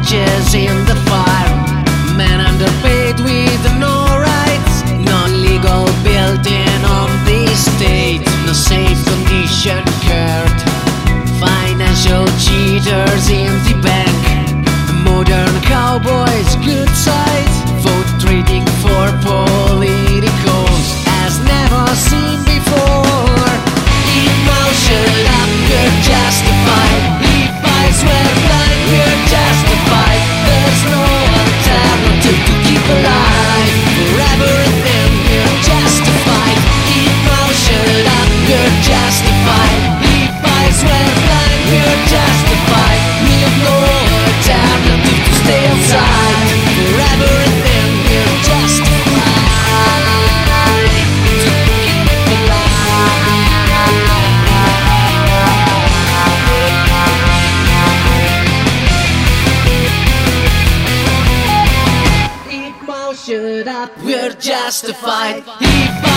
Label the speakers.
Speaker 1: matches in the fire. Men underpaid with no rights, no legal building on the state, no safe condition curbed, financial cheaters in the bank, modern cowboys good side, vote trading for politicals as never seen before. Emotion up, you're justified. If eyes were blind, you're justified. There's no alternative to keep alive. For everything, you're justified. Emotion up, you're justified. If eyes were blind, you're justified. We have no alternative to stay outside. For everything, you're justified to keep alive. Emotion up, we're justified. If